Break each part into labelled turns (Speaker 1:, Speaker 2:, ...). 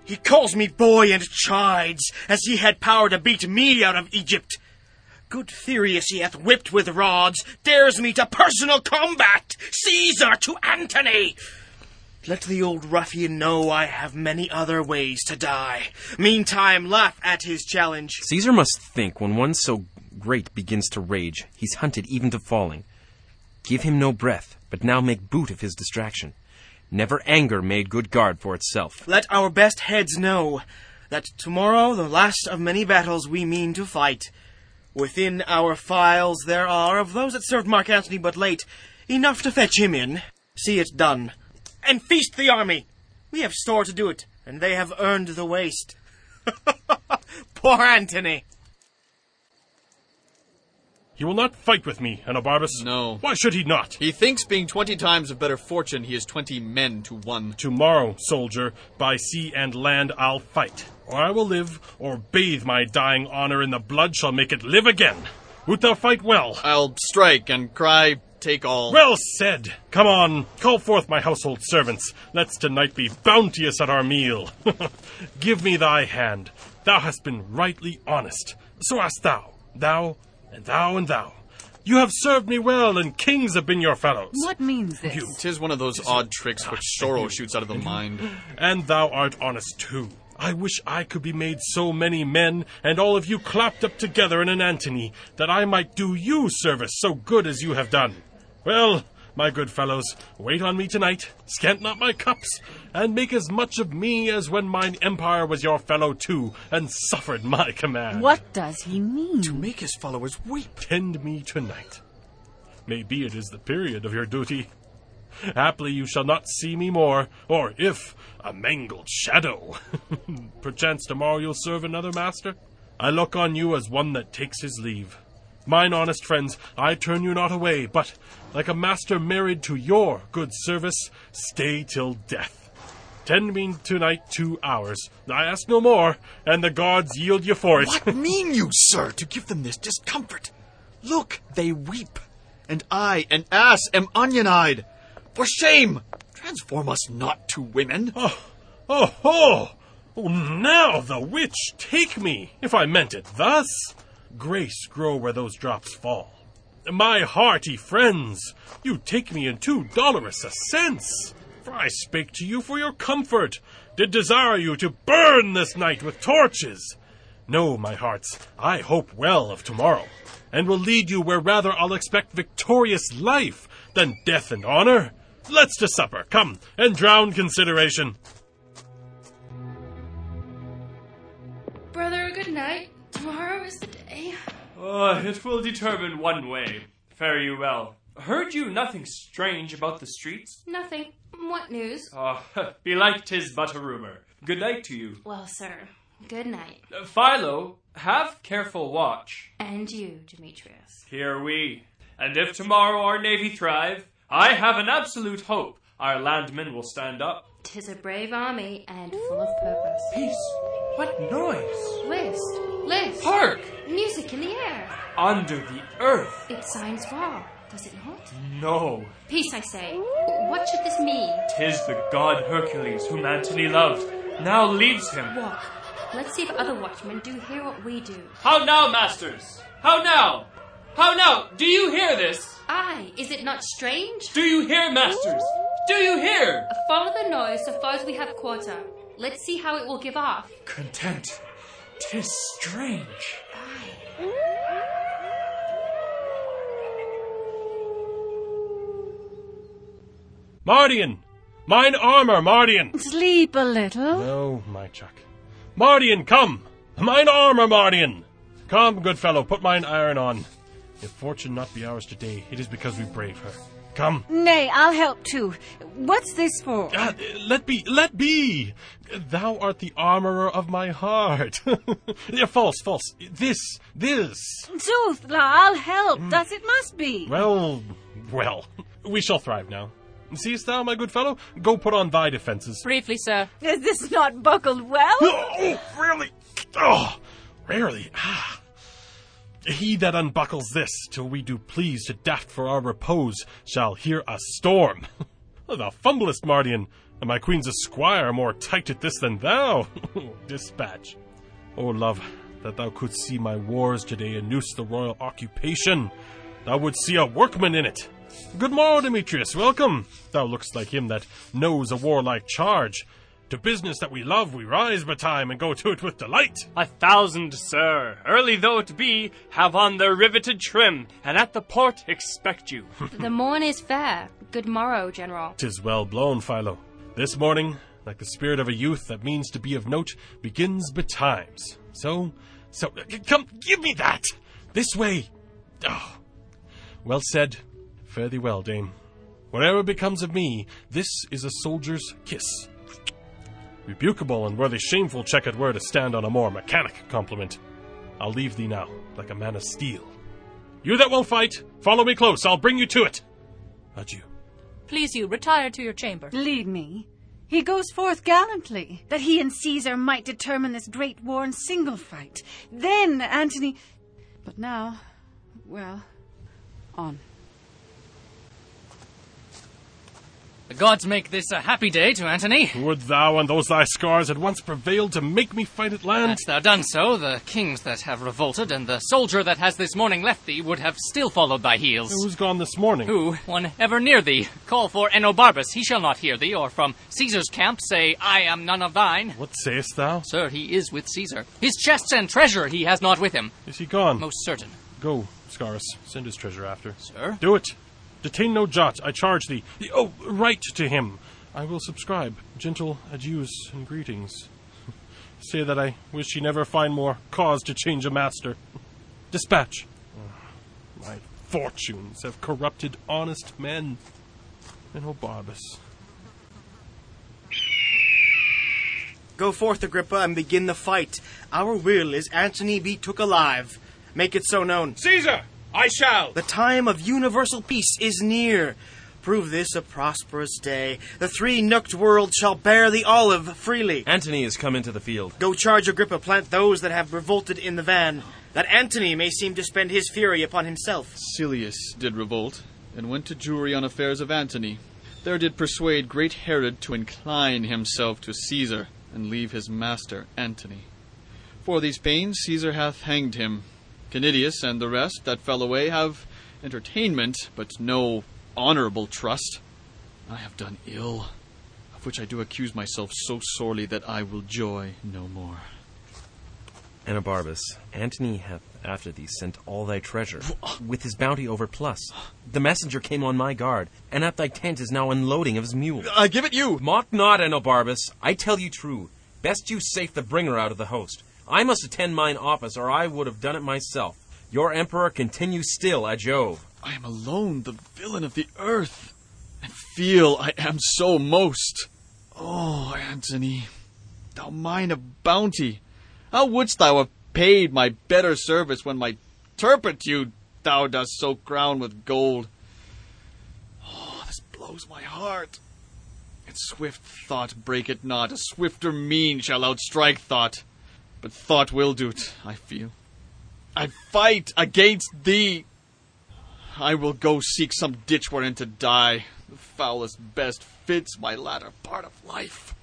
Speaker 1: He calls me boy and chides, as he had power to beat me out of Egypt. Good Thereus he hath whipped with rods, dares me to personal combat, Caesar to Antony. Let the old ruffian know I have many other ways to die. Meantime, laugh at his challenge.
Speaker 2: Caesar must think when one so great begins to rage, he's hunted even to falling. Give him no breath, but now make boot of his distraction. Never anger made good guard for itself.
Speaker 1: Let our best heads know that tomorrow, the last of many battles we mean to fight. Within our files there are, of those that served Mark Antony but late, enough to fetch him in. See it done. And feast the army. We have store to do it, and they have earned the waste. Poor Antony.
Speaker 3: He will not fight with me, Enobarbus.
Speaker 4: No.
Speaker 3: Why should he not?
Speaker 4: He thinks being 20 times of better fortune, he is 20 men to one.
Speaker 3: Tomorrow, soldier, by sea and land I'll fight. Or I will live, or bathe my dying honor in the blood shall make it live again. Wilt thou fight well?
Speaker 4: I'll strike and cry, take all.
Speaker 3: Well said. Come on, call forth my household servants. Let's tonight be bounteous at our meal. Give me thy hand. Thou hast been rightly honest. So hast thou. Thou, and thou, and thou. You have served me well, and kings have been your fellows.
Speaker 5: What means this?
Speaker 4: 'Tis one of those odd tricks which sorrow shoots out of the mind.
Speaker 3: And thou art honest too. I wish I could be made so many men, and all of you clapped up together in an Antony, that I might do you service so good as you have done. Well, my good fellows, wait on me tonight, scant not my cups, and make as much of me as when mine empire was your fellow too, and suffered my command.
Speaker 5: What does he mean?
Speaker 4: To make his followers weep.
Speaker 3: Tend me tonight. Maybe it is the period of your duty. Haply you shall not see me more, or if, a mangled shadow. Perchance tomorrow you'll serve another master. I look on you as one that takes his leave. Mine honest friends, I turn you not away, but, like a master married to your good service, stay till death. Tend me tonight 2 hours. I ask no more, and the gods yield you for it.
Speaker 4: What mean you, sir, to give them this discomfort? Look, they weep, and I, an ass, am onion-eyed. For shame! Transform us not to women.
Speaker 3: Oh, now the witch take me, if I meant it thus. Grace grow where those drops fall. My hearty friends, you take me in too dolorous a sense. For I spake to you for your comfort, did desire you to burn this night with torches. No, my hearts, I hope well of tomorrow, and will lead you where rather I'll expect victorious life than death and honor. Let's to supper, come, and drown consideration.
Speaker 6: Brother, good night. Tomorrow is the day.
Speaker 7: It will determine one way. Fare you well. Heard you nothing strange about the streets?
Speaker 6: Nothing. What news?
Speaker 7: Belike 'tis but a rumor. Good night to you.
Speaker 6: Well, sir, good night.
Speaker 7: Philo, have careful watch.
Speaker 6: And you, Demetrius.
Speaker 7: Here we. And if tomorrow our navy thrive, I have an absolute hope our landmen will stand up.
Speaker 6: 'Tis a brave army and full of purpose.
Speaker 7: Peace. What noise?
Speaker 6: List. List.
Speaker 7: Hark!
Speaker 6: Music in the air.
Speaker 7: Under the earth.
Speaker 6: It signs war, does it not?
Speaker 7: No.
Speaker 6: Peace, I say. What should this mean?
Speaker 7: 'Tis the god Hercules whom Antony loved, now leaves him.
Speaker 6: What? Let's see if other watchmen do hear what we do.
Speaker 7: How now, masters? How now? How now? Do you hear this?
Speaker 6: Aye, is it not strange?
Speaker 7: Do you hear, masters? Do you hear?
Speaker 6: Follow the noise so far as we have quarter. Let's see how it will give off.
Speaker 7: Content. 'Tis strange.
Speaker 6: Aye.
Speaker 3: Mardian! Mine armor, Mardian!
Speaker 5: Sleep a little.
Speaker 3: No, my chuck. Mardian, come! Mine armor, Mardian! Come, good fellow, put mine iron on. If fortune not be ours today, it is because we brave her. Come.
Speaker 5: Nay, I'll help too. What's this for?
Speaker 3: Let be! Thou art the armorer of my heart. False. This.
Speaker 5: Sooth, I'll help. Thus it must be.
Speaker 3: Well, we shall thrive now. Seest thou, my good fellow? Go put on thy defences.
Speaker 5: Briefly, sir. Is this not buckled well?
Speaker 3: Oh, really? Oh, rarely. He that unbuckles this, till we do please to daft for our repose, shall hear a storm. The fumblest, Mardian, and my queen's esquire more tight at this than thou. Dispatch. O love, that thou couldst see my wars today and noose the royal occupation. Thou wouldst see a workman in it. Good morrow, Demetrius, welcome. Thou lookst like him that knows a warlike charge. To business that we love we rise betime and go to it with delight.
Speaker 7: 1,000, sir. Early though it be, have on their riveted trim, and at the port expect you.
Speaker 6: The morn is fair. Good morrow, General.
Speaker 3: 'Tis well blown, Philo. This morning, like the spirit of a youth that means to be of note, begins betimes. So, come, give me that! This way! Oh. Well said. Fare thee well, dame. Whatever becomes of me, this is a soldier's kiss. Rebukable and worthy shameful check it were to stand on a more mechanic compliment. I'll leave thee now, like a man of steel. You that will fight, follow me close, I'll bring you to it. Adieu.
Speaker 8: Please you, retire to your chamber.
Speaker 5: Lead me. He goes forth gallantly, that he and Caesar might determine this great war in single fight. Then Antony... But now, well, on.
Speaker 9: The gods make this a happy day to Antony.
Speaker 3: Would thou and those thy scars had once prevailed to make me fight at land?
Speaker 9: Hadst thou done so, the kings that have revolted and the soldier that has this morning left thee would have still followed thy heels.
Speaker 3: Who's gone this morning?
Speaker 9: Who, one ever near thee? Call for Enobarbus, he shall not hear thee, or from Caesar's camp say, I am none of thine.
Speaker 3: What sayest thou?
Speaker 9: Sir, he is with Caesar. His chests and treasure he has not with him.
Speaker 3: Is he gone?
Speaker 9: Most certain.
Speaker 3: Go, Scarus, send his treasure after.
Speaker 9: Sir?
Speaker 3: Do it. Detain no jot, I charge thee. Oh, write to him. I will subscribe. Gentle adieus and greetings. Say that I wish he never find more cause to change a master. Dispatch. My fortunes have corrupted honest men. Enobarbus.
Speaker 1: Go forth, Agrippa, and begin the fight. Our will is Antony be took alive. Make it so known.
Speaker 10: Caesar! I shall.
Speaker 1: The time of universal peace is near. Prove this a prosperous day. The three nooked world shall bear the olive freely.
Speaker 2: Antony has come into the field.
Speaker 1: Go charge Agrippa, plant those that have revolted in the van, that Antony may seem to spend his fury upon himself.
Speaker 4: Silius did revolt, and went to jury on affairs of Antony. There did persuade great Herod to incline himself to Caesar, and leave his master Antony. For these pains Caesar hath hanged him. Canidius and the rest that fell away have entertainment, but no honorable trust. I have done ill, of which I do accuse myself so sorely that I will joy no more.
Speaker 2: Enobarbus, Antony hath after thee sent all thy treasure, with his bounty overplus. The messenger came on my guard, and at thy tent is now unloading of his mule.
Speaker 4: I give it you!
Speaker 2: Mock not, Enobarbus. I tell you true. Best you safe the bringer out of the host. I must attend mine office, or I would have done it myself. Your emperor continues still at Jove.
Speaker 4: I am alone, the villain of the earth, and feel I am so most. Oh, Antony, thou mine of bounty, how wouldst thou have paid my better service when my turpitude thou dost so crown with gold? Oh, this blows my heart. Its swift thought break it not, a swifter mean shall outstrike thought. But thought will do't, I feel. I fight against thee. I will go seek some ditch wherein to die. The foulest best fits my latter part of life.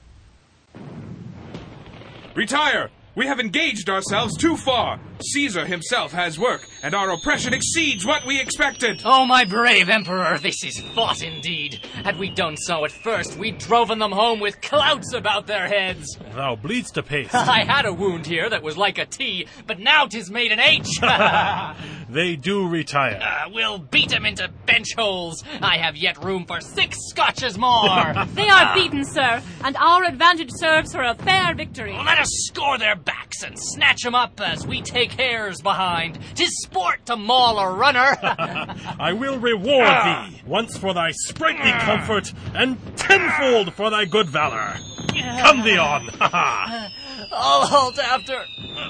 Speaker 10: Retire! We have engaged ourselves too far. Caesar himself has work, and our oppression exceeds what we expected.
Speaker 9: Oh, my brave emperor, this is thought indeed. Had we done so at first, we'd driven them home with clouts about their heads.
Speaker 3: Thou bleedst apace.
Speaker 9: I had a wound here that was like a T, but now 'tis made an H.
Speaker 3: They do retire.
Speaker 9: We'll beat him into bench holes. I have yet room for 6 scotches more.
Speaker 5: They are beaten, sir, and our advantage serves for a fair victory.
Speaker 9: Let us score their backs and snatch 'em up as we take hares behind. 'Tis sport to maul a runner.
Speaker 3: I will reward thee, once for thy sprightly comfort, and tenfold for thy good valor. Come thee on!
Speaker 9: I'll halt after.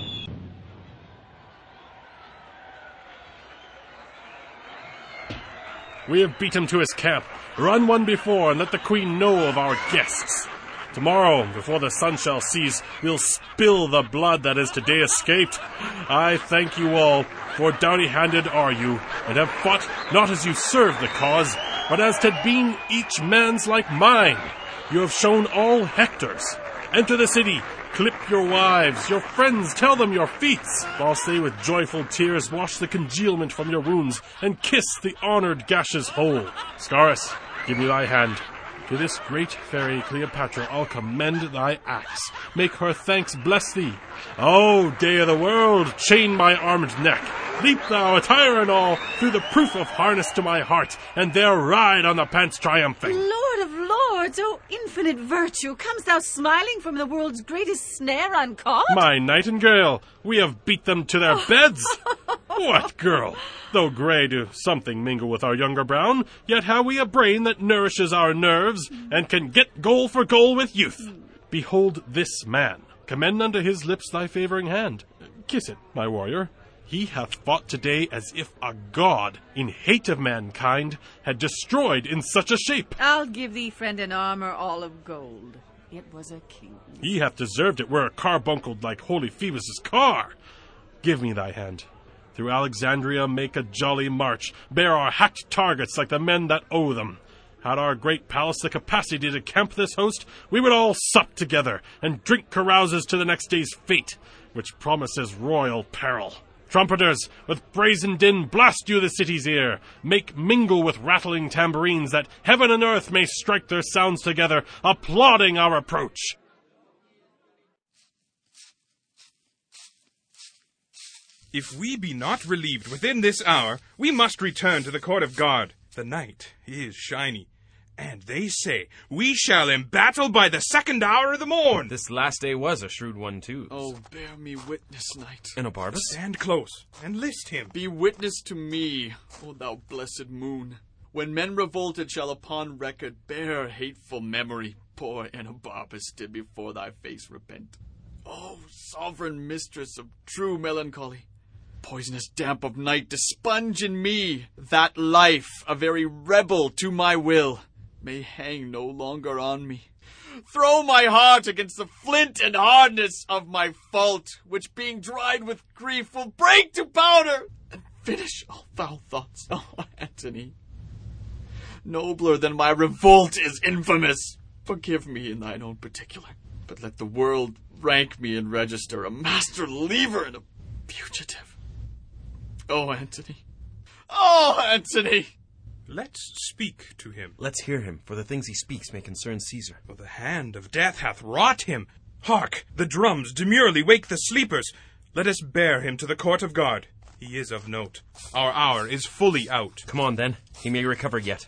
Speaker 3: We have beat him to his camp. Run one before, and let the queen know of our guests. Tomorrow, before the sun shall cease, we'll spill the blood that is today escaped. I thank you all, for doughty-handed are you, and have fought not as you served the cause, but as to been each man's like mine, you have shown all Hector's. Enter the city, clip your wives, your friends, tell them your feats, whilst they with joyful tears wash the congealment from your wounds, and kiss the honoured gashes whole. Scaurus, give me thy hand. To this great fairy Cleopatra I'll commend thy acts. Make her thanks bless thee. O day of the world, chain my armed neck. Leap thou, attire and all, through the proof of harness to my heart, and there ride on the pants triumphing.
Speaker 5: Lord of lords, O infinite virtue, comes thou smiling from the world's greatest snare uncaught?
Speaker 3: My nightingale, we have beat them to their beds. What, girl? Though grey do something mingle with our younger brown, yet have we a brain that nourishes our nerves, and can get goal for goal with youth. Behold this man. Commend unto his lips thy favouring hand. Kiss it, my warrior. He hath fought today as if a god, in hate of mankind, had destroyed in such a shape.
Speaker 5: I'll give thee, friend, an armour all of gold. It was a king.
Speaker 3: He hath deserved it were a carbunkled like holy Phoebus' car. Give me thy hand. Through Alexandria make a jolly march, bear our hacked targets like the men that owe them. Had our great palace the capacity to camp this host, we would all sup together, and drink carouses to the next day's fate, which promises royal peril. Trumpeters, with brazen din blast you the city's ear. Make mingle with rattling tambourines, that heaven and earth may strike their sounds together, applauding our approach.
Speaker 10: If we be not relieved within this hour, we must return to the court of guard. The night is shiny, and they say we shall embattle by the second hour of the morn.
Speaker 2: This last day was a shrewd one, too.
Speaker 4: Oh, bear me witness, knight.
Speaker 2: Enobarbus?
Speaker 10: Stand close, and list him.
Speaker 4: Be witness to me, O thou blessed moon. When men revolted shall upon record bear hateful memory, poor Enobarbus did before thy face repent. O sovereign mistress of true melancholy, poisonous damp of night dispunge in me, that life, a very rebel to my will, may hang no longer on me. Throw my heart against the flint and hardness of my fault, which being dried with grief will break to powder, and finish all foul thoughts. Oh, Antony, nobler than my revolt is infamous. Forgive me in thine own particular, but let the world rank me in register a master leaver and a fugitive. Oh, Antony. Oh, Antony!
Speaker 10: Let's speak to him.
Speaker 2: Let's hear him, for the things he speaks may concern Caesar.
Speaker 10: For the hand of death hath wrought him. Hark, the drums demurely wake the sleepers. Let us bear him to the court of guard. He is of note. Our hour is fully out.
Speaker 2: Come on, then. He may recover yet.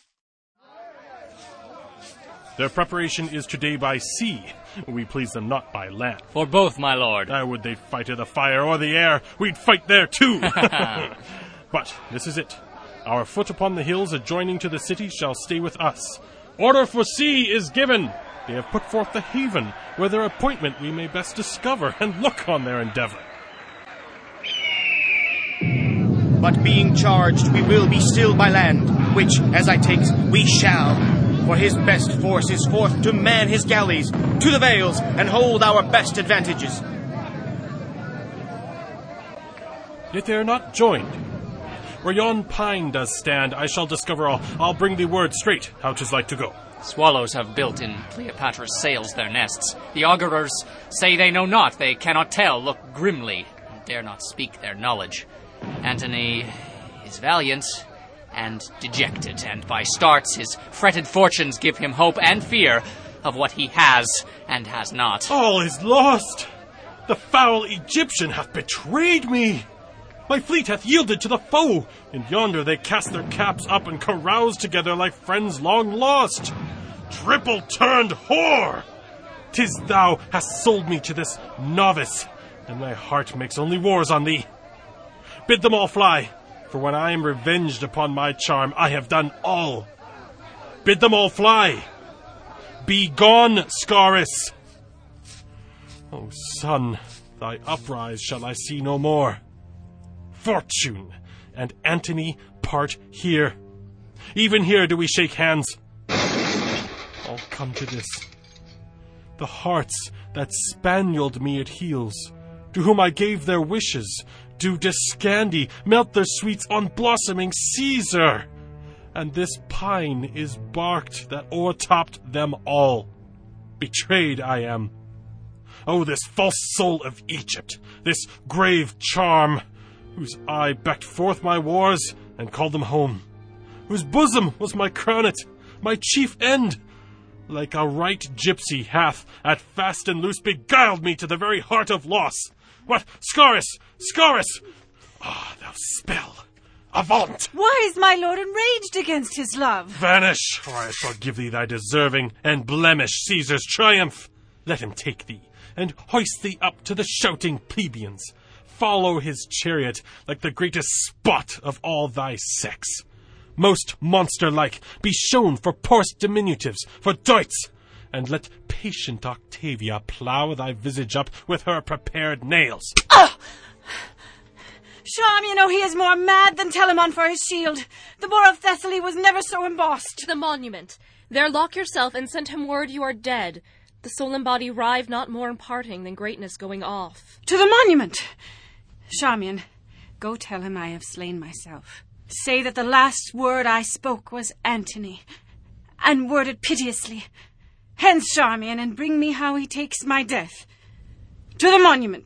Speaker 3: Their preparation is today by sea. We please them not by land.
Speaker 9: For both, my lord.
Speaker 3: I would they'd fight in the fire or the air. We'd fight there, too. But this is it. Our foot upon the hills adjoining to the city shall stay with us. Order for sea is given. They have put forth the haven, where their appointment we may best discover, and look on their endeavour.
Speaker 1: But being charged, we will be still by land, which, as I take, we shall. For his best force is forth to man his galleys, to the vales, and hold our best advantages.
Speaker 3: Yet they are not joined. Where yon pine does stand, I shall discover all. I'll bring thee word straight how 'tis like to go.
Speaker 9: Swallows have built in Cleopatra's sails their nests. The augurers say they know not, they cannot tell, look grimly, and dare not speak their knowledge. Antony is valiant and dejected, and by starts his fretted fortunes give him hope and fear of what he has and has not.
Speaker 3: All is lost! The foul Egyptian hath betrayed me! My fleet hath yielded to the foe, and yonder they cast their caps up and carouse together like friends long lost. Triple-turned whore! 'Tis thou hast sold me to this novice, and my heart makes only wars on thee. Bid them all fly, for when I am revenged upon my charm, I have done all. Bid them all fly. Be gone, Scaurus! O sun, thy uprise shall I see no more. Fortune and Antony part here. Even here do we shake hands. All come to this. The hearts that spanieled me at heels, to whom I gave their wishes, do descandy melt their sweets on blossoming Caesar. and this pine is barked that o'ertopped them all. Betrayed I am. Oh, this false soul of Egypt, this grave charm, whose eye becked forth my wars and called them home, whose bosom was my coronet, my chief end, like a right gypsy hath at fast and loose beguiled me to the very heart of loss. What, Scaurus, Scaurus! Ah, thou spell! Avaunt!
Speaker 5: Why is my lord enraged against his love?
Speaker 3: Vanish, or I shall give thee thy deserving and blemish Caesar's triumph. Let him take thee, and hoist thee up to the shouting plebeians. Follow his chariot like the greatest spot of all thy sex. Most monster-like, be shown for porous diminutives, for doits, and let patient Octavia plough thy visage up with her prepared nails.
Speaker 5: Oh! Charmian, oh, he is more mad than Telamon for his shield. The boar of Thessaly was never so embossed.
Speaker 11: To the monument. There lock yourself and send him word you are dead. The soul and body rive not more in parting than greatness going off.
Speaker 5: To the monument! Charmian, go tell him I have slain myself. Say that the last word I spoke was Antony, and worded piteously. Hence, Charmian, and bring me how he takes my death. To the monument!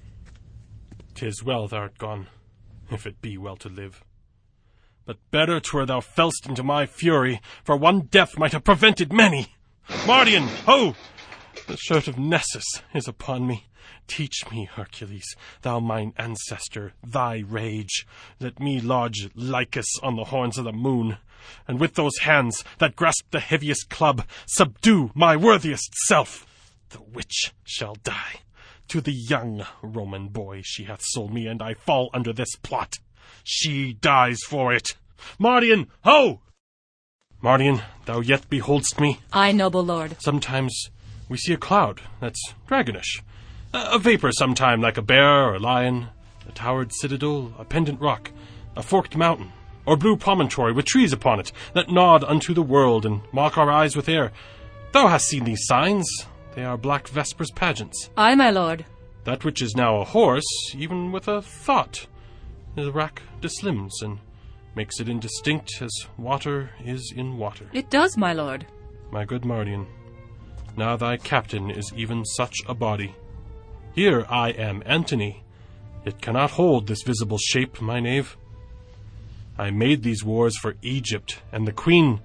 Speaker 3: 'Tis well thou'rt gone, if it be well to live. But better 'twere thou fell'st into my fury, for one death might have prevented many. Mardian, ho! The shirt of Nessus is upon me. Teach me, Hercules, thou mine ancestor, thy rage. Let me lodge Lycus on the horns of the moon, and with those hands that grasp the heaviest club, subdue my worthiest self. The witch shall die. To the young Roman boy she hath sold me, and I fall under this plot. She dies for it. Mardian, ho! Mardian, thou yet beholdst me?
Speaker 8: Aye, noble lord.
Speaker 3: Sometimes we see a cloud that's dragonish. A vapor sometime like a bear or a lion, a towered citadel, a pendant rock, a forked mountain, or blue promontory with trees upon it that nod unto the world and mock our eyes with air. Thou hast seen these signs. They are Black Vesper's pageants.
Speaker 8: Aye, my lord.
Speaker 3: That which is now a horse, even with a thought, the rack dislims and makes it indistinct as water is in water.
Speaker 8: It does, my lord.
Speaker 3: My good Mardian, now thy captain is even such a body. Here I am, Antony. It cannot hold this visible shape, my knave. I made these wars for Egypt and the queen,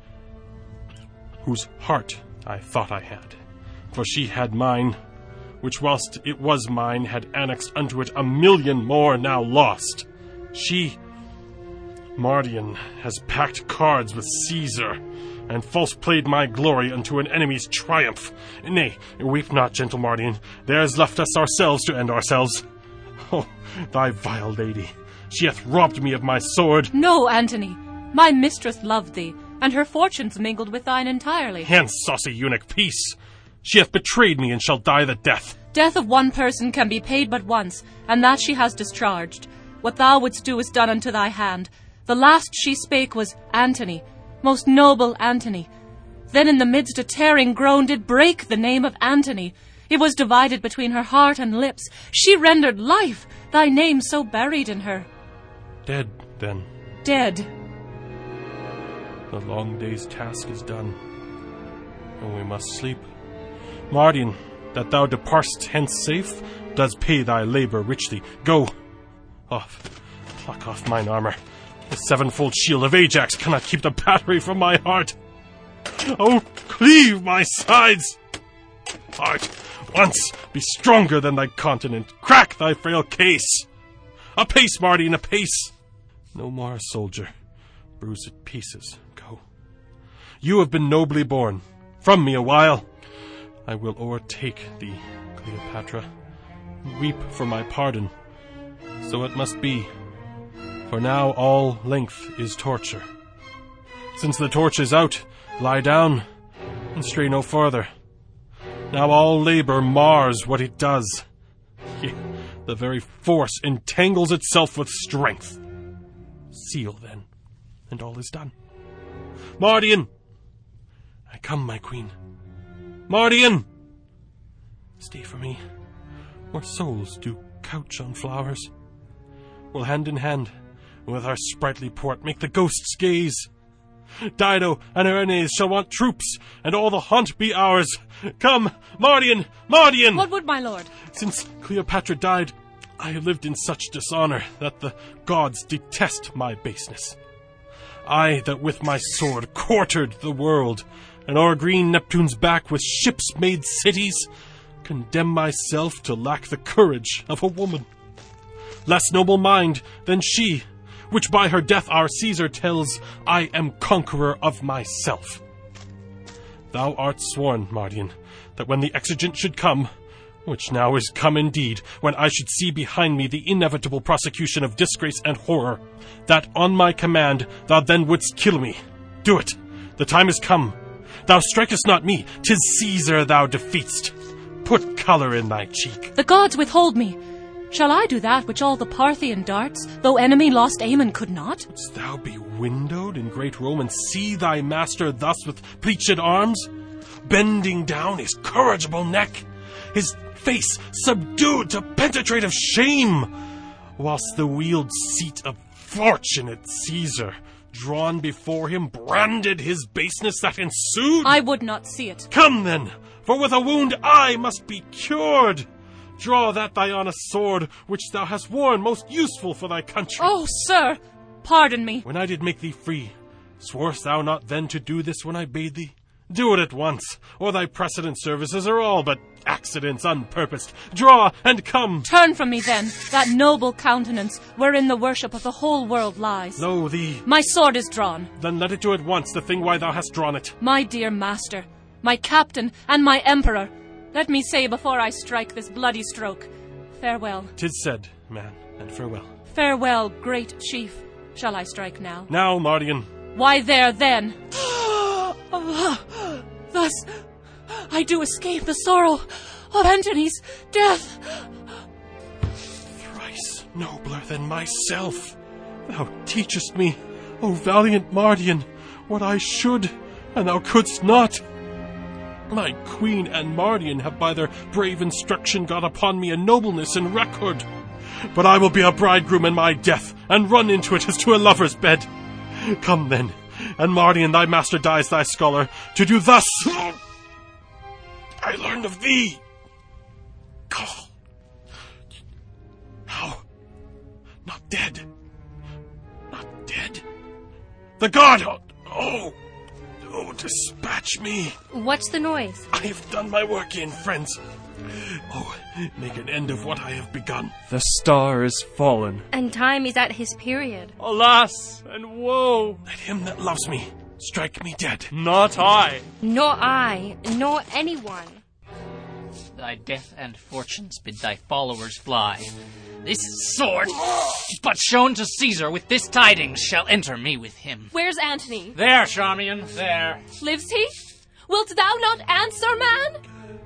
Speaker 3: whose heart I thought I had. For she had mine, which whilst it was mine had annexed unto it 1,000,000 more now lost. She, Mardian, has packed cards with Caesar, and false played my glory unto an enemy's triumph. Nay, weep not, gentle Mardian. There's left us ourselves to end ourselves. Oh, thy vile lady, she hath robbed me of my sword.
Speaker 8: No, Antony, my mistress loved thee, and her fortunes mingled with thine entirely.
Speaker 3: Hence, saucy eunuch, peace. She hath betrayed me and shall die the death.
Speaker 8: Death of one person can be paid but once, and that she has discharged. What thou wouldst do is done unto thy hand. The last she spake was Antony, most noble Antony. Then in the midst a tearing groan did break the name of Antony. It was divided between her heart and lips. She rendered life, thy name so buried in her.
Speaker 3: Dead, then.
Speaker 8: Dead.
Speaker 3: The long day's task is done, and we must sleep. Mardian, that thou depart'st hence safe, does pay thy labour richly. Go. Off. Pluck off mine armour. The sevenfold shield of Ajax cannot keep the battery from my heart. Oh, cleave my sides! Heart, once be stronger than thy continent. Crack thy frail case. Apace, Mardian, apace. No more a soldier. Bruise it pieces. Go. You have been nobly born. From me a while. I will o'ertake thee, Cleopatra. Weep for my pardon. So it must be. For now all length is torture. Since the torch is out, lie down and stray no further. Now all labor mars what it does. Yea, the very force entangles itself with strength. Seal then, and all is done. Mardian! I come, my queen. Mardian! Stay for me, where souls do couch on flowers. We'll hand in hand, with our sprightly port, make the ghosts gaze. Dido and Erinys shall want troops, and all the hunt be ours. Come, Mardian! Mardian!
Speaker 8: What would my lord?
Speaker 3: Since Cleopatra died, I have lived in such dishonor that the gods detest my baseness. I that with my sword quartered the world, and o'er green Neptune's back with ships made cities, condemn myself to lack the courage of a woman. Less noble mind than she, which by her death our Caesar tells I am conqueror of myself. Thou art sworn, Mardian, that when the exigent should come, which now is come indeed, when I should see behind me the inevitable prosecution of disgrace and horror, that on my command thou then wouldst kill me. Do it. The time is come. Thou strikest not me, 'tis Caesar thou defeatst. Put colour in thy cheek.
Speaker 8: The gods withhold me. Shall I do that which all the Parthian darts, though enemy lost Aemon, could not?
Speaker 3: Wouldst thou be windowed in great Rome and see thy master thus with pleached arms, bending down his corrigible neck, his face subdued to penetrative shame, whilst the wheeled seat of fortunate Caesar, drawn before him, branded his baseness that ensued?
Speaker 8: I would not see it.
Speaker 3: Come then, for with a wound I must be cured. Draw that thy honest sword, which thou hast worn most useful for thy country.
Speaker 8: Oh, sir, pardon me.
Speaker 3: When I did make thee free, sworest thou not then to do this when I bade thee? Do it at once, or thy precedent services are all but accidents unpurposed. Draw and come.
Speaker 8: Turn from me then, that noble countenance wherein the worship of the whole world lies.
Speaker 3: Lo thee.
Speaker 8: My sword is drawn.
Speaker 3: Then let it do at once the thing why thou hast drawn it.
Speaker 8: My dear master, my captain, and my emperor, let me say before I strike this bloody stroke, farewell.
Speaker 3: 'Tis said, man, and farewell.
Speaker 8: Farewell, great chief. Shall I strike now?
Speaker 3: Now, Mardian.
Speaker 8: Why there, then? Thus, I do escape the sorrow of Antony's death.
Speaker 3: Thrice nobler than myself, thou teachest me, O valiant Mardian, what I should, and thou couldst not. My queen and Mardian have by their brave instruction got upon me a nobleness and record. But I will be a bridegroom in my death, and run into it as to a lover's bed. Come then, and Mardian, thy master dies thy scholar, to do thus. I learned of thee. Call. How? Not dead. Not dead. The god! Oh, dispatch me.
Speaker 6: What's the noise?
Speaker 3: I have done my work in, friends. Oh, make an end of what I have begun.
Speaker 2: The star is fallen.
Speaker 6: And time is at his period.
Speaker 7: Alas and woe!
Speaker 3: Let him that loves me strike me dead.
Speaker 7: Not I.
Speaker 6: Nor I, nor anyone.
Speaker 9: Thy death and fortunes bid thy followers fly. This sword, but shown to Caesar with this tidings, shall enter me with him.
Speaker 11: Where's Antony?
Speaker 9: There, Charmian, there.
Speaker 11: Lives he? Wilt thou not answer, man?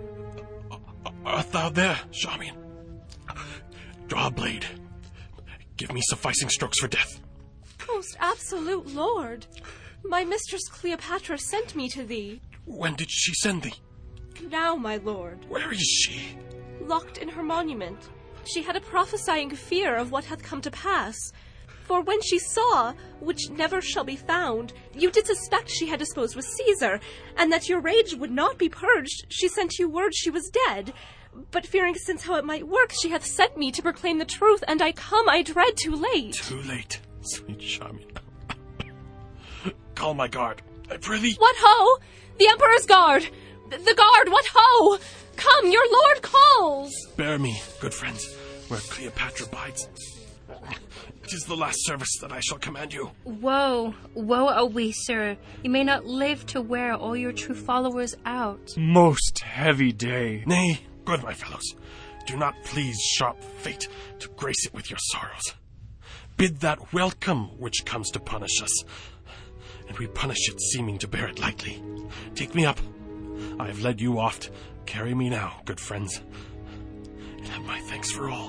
Speaker 3: Art thou there, Charmian? Draw a blade. Give me sufficing strokes for death.
Speaker 11: Most absolute lord, my mistress Cleopatra sent me to thee.
Speaker 3: When did she send thee?
Speaker 11: Now, my lord.
Speaker 3: Where is she?
Speaker 11: Locked in her monument. She had a prophesying fear of what hath come to pass. For when she saw, which never shall be found, you did suspect she had disposed with Caesar, and that your rage would not be purged, she sent you word she was dead. But fearing since how it might work, she hath sent me to proclaim the truth, and I come, I dread, too late.
Speaker 3: Too late, sweet Charmian. Call my guard, I prithee.
Speaker 11: What ho! The Emperor's guard! The guard, what ho! Come, your lord calls!
Speaker 3: Bear me, good friends, where Cleopatra bides. 'Tis the last service that I shall command you.
Speaker 6: Woe are we, sir. You may not live to wear all your true followers out.
Speaker 2: Most heavy day.
Speaker 3: Nay, good my fellows, do not please sharp fate to grace it with your sorrows. Bid that welcome which comes to punish us, and we punish it seeming to bear it lightly. Take me up. I have led you oft. Carry me now, good friends, and have my thanks for all.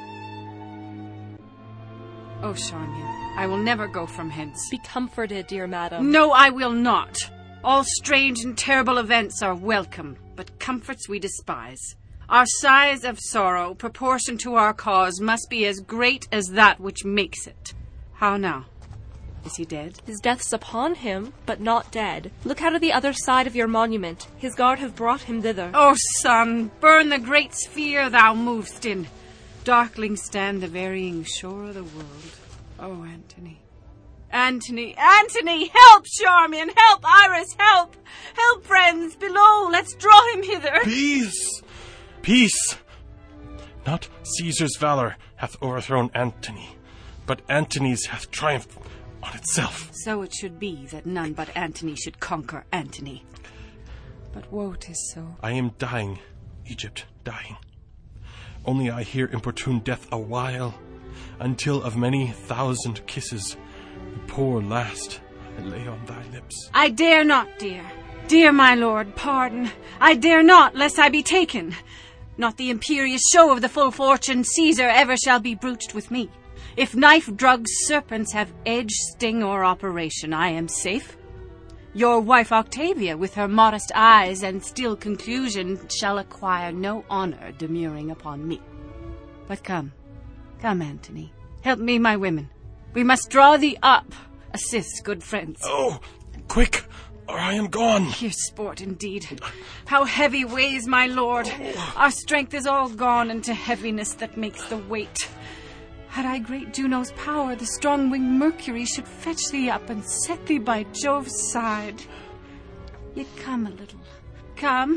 Speaker 5: Oh, Charmian, I will never go from hence.
Speaker 11: Be comforted, dear madam.
Speaker 5: No, I will not. All strange and terrible events are welcome, but comforts we despise. Our sighs of sorrow, proportioned to our cause, must be as great as that which makes it. How now? Is he dead?
Speaker 11: His death's upon him, but not dead. Look out of the other side of your monument. His guard have brought him thither.
Speaker 5: Oh, son, burn the great sphere thou movest in. Darklings stand the varying shore of the world. Oh, Antony. Antony, Antony, help, Charmian, help, Iris, help! Help, friends, below, let's draw him hither.
Speaker 3: Peace! Peace! Not Caesar's valor hath overthrown Antony, but Antony's hath triumphed on itself.
Speaker 5: So it should be that none but Antony should conquer Antony. But woe 'tis so.
Speaker 3: I am dying, Egypt, dying. Only I here importune death a while, until of many thousand kisses, the poor last I lay on thy lips.
Speaker 5: I dare not, dear. Dear my lord, pardon. I dare not, lest I be taken. Not the imperious show of the full fortune Caesar ever shall be broached with me. If knife, drugs, serpents have edge, sting, or operation, I am safe. Your wife Octavia, with her modest eyes and still conclusion, shall acquire no honor demurring upon me. But come, Antony, help me, my women. We must draw thee up. Assist, good friends.
Speaker 3: Oh, quick, or I am gone.
Speaker 5: Here's sport indeed. How heavy weighs my lord. Our strength is all gone into heaviness that makes the weight. Had I great Juno's power, the strong-winged Mercury should fetch thee up and set thee by Jove's side. Yet come a little. Come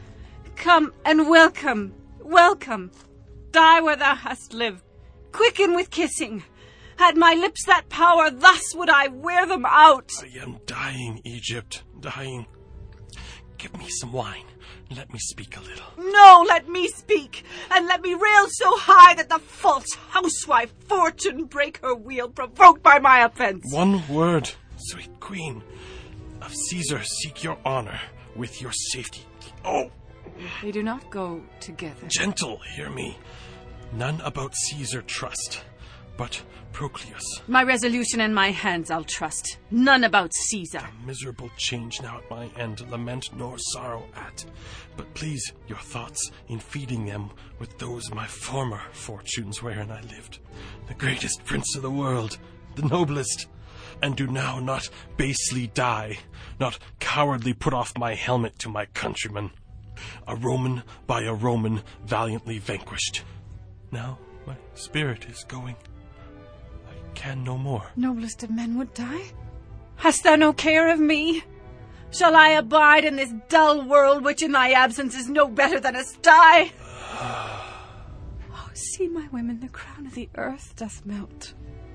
Speaker 5: and welcome. Die where thou hast lived. Quicken with kissing. Had my lips that power, thus would I wear them out.
Speaker 3: I am dying, Egypt, dying. Give me some wine. Let me speak a little.
Speaker 5: No, let me speak, and let me rail so high that the false housewife Fortune break her wheel, provoked by my offense.
Speaker 3: One word, sweet queen. Of Caesar seek your honor with your safety. Oh!
Speaker 5: They do not go together.
Speaker 3: Gentle, hear me. None about Caesar trust, but Procleus.
Speaker 5: My resolution and my hands I'll trust. None about Caesar.
Speaker 3: A miserable change now at my end, lament nor sorrow at. But please your thoughts in feeding them with those my former fortunes wherein I lived. The greatest prince of the world, the noblest. And do now not basely die, not cowardly put off my helmet to my countrymen. A Roman by a Roman valiantly vanquished. Now my spirit is going. Can no more.
Speaker 5: Noblest of men would die? Hast thou no care of me? Shall I abide in this dull world, which in thy absence is no better than a sty? Oh, see, my women, the crown of the earth doth melt.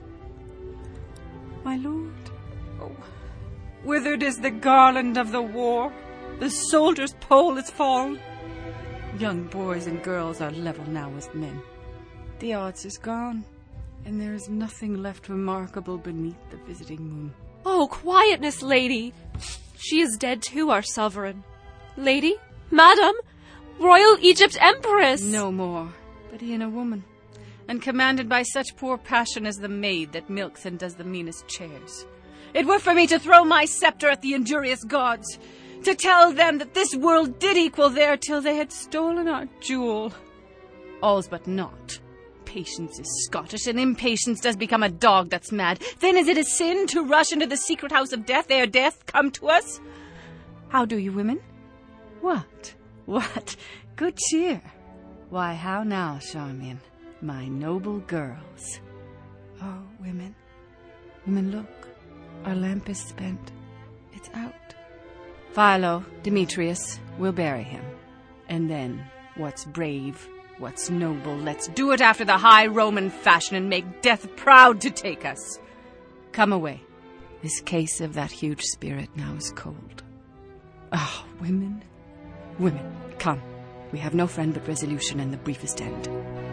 Speaker 5: My lord, oh, withered is the garland of the war. The soldier's pole is fallen. Young boys and girls are level now with men. The odds is gone. And there is nothing left remarkable beneath the visiting moon.
Speaker 11: Oh, quietness, lady! She is dead too, our sovereign. Lady? Madam? Royal Egypt Empress!
Speaker 5: No more, but e'en a woman, and commanded by such poor passion as the maid that milks and does the meanest chairs. It were for me to throw my sceptre at the injurious gods, to tell them that this world did equal their till they had stolen our jewel. All's but naught. Patience is Scottish, and impatience does become a dog that's mad. Then is it a sin to rush into the secret house of death ere death come to us? How do you, women? What? Good cheer. Why, how now, Charmian, my noble girls. Oh, women, look, our lamp is spent. It's out. Philo, Demetrius, we'll bury him. And then, what's brave, what's noble, let's do it after the high Roman fashion and make death proud to take us. Come away. This case of that huge spirit now is cold. Ah, women, come. We have no friend but resolution and the briefest end.